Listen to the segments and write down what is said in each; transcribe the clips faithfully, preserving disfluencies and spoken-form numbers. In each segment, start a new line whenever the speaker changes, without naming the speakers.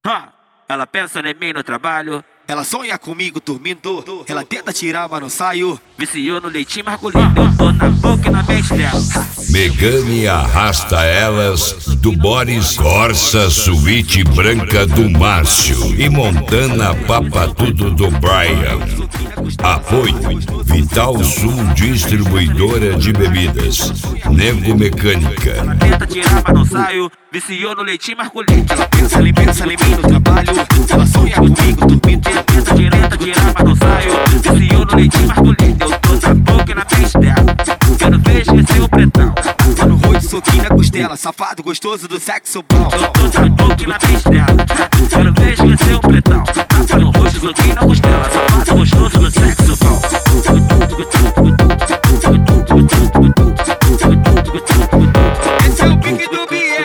Ha! Ela pensa em mim no trabalho.
Ela sonha comigo dormindo. Ela tenta tirar, mas não saio.
Viciou no leitinho masculino. Eu tô na boca e na mente dela.
Megane arrasta elas do Boris Corsa, suíte branca do Márcio e Montana papa tudo do Brian. Apoio Vital Sul, distribuidora de bebidas. Nego Mecânica.
Ela tenta tirar, mas não saio. Viciou no leitinho masculino.
Ela pensa, ela pensa em mim no trabalho. Ela sonha comigo dormindo.
Ela tenta direita, tirar, mas não saio. Viciou no leitinho masculino. Eu tô na boca e na mente dela. Quero ver esquecer o pretão.
Tá no rosto, soquinho na costela. Safado, gostoso do sexo bom.
Eu tô na boca e na mente dela. Quero ver esquecer o pretão. Tá no rosto, soquinho na costela. Safado, gostoso do sexo bom.
Esse é o pique do Biel.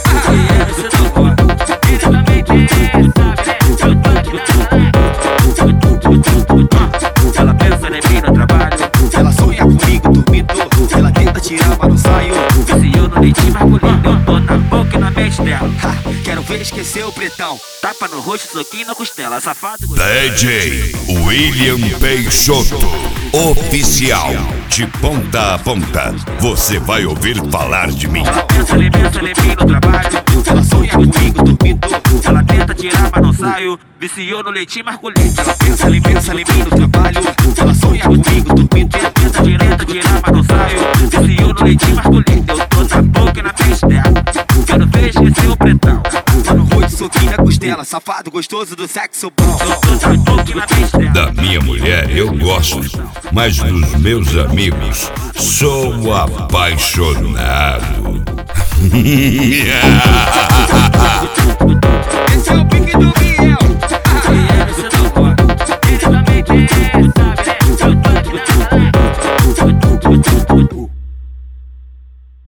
Ela pensa em mim no trabalho.
Ela sonha comigo dormindo. Ela tenta tirar, mas não saio.
Viciou no leitinho masculino. Eu tô na boca e na mente dela.
Ha, quero ver esquecer o pretão.
Tapa no rosto, soquinho na costela. Safado,
D J William Peixoto, oficial, de ponta a ponta. Você vai ouvir falar de mim.
Ela pensa, ele pensa em mim no trabalho.
Ela sonha comigo dormindo.
Ela tenta tirar, mas não saio. Viciou no leitinho masculino.
Ela pensa, ela pensa em mim no trabalho. Ela sonha comigo dormindo.
Ela tenta direita, tirar, mas não saio. Viciou no leitinho masculino. Eu tô na boca e na mente dela. Quero ver esquecer o pretão.
Tá no rosto, soquinho na costela. Safado, gostoso do sexo bom.
Eu tô na boca e na mente dela.
Da minha mulher eu gosto, mas dos meus amigos sou apaixonado.
Esse é o pique do Biel.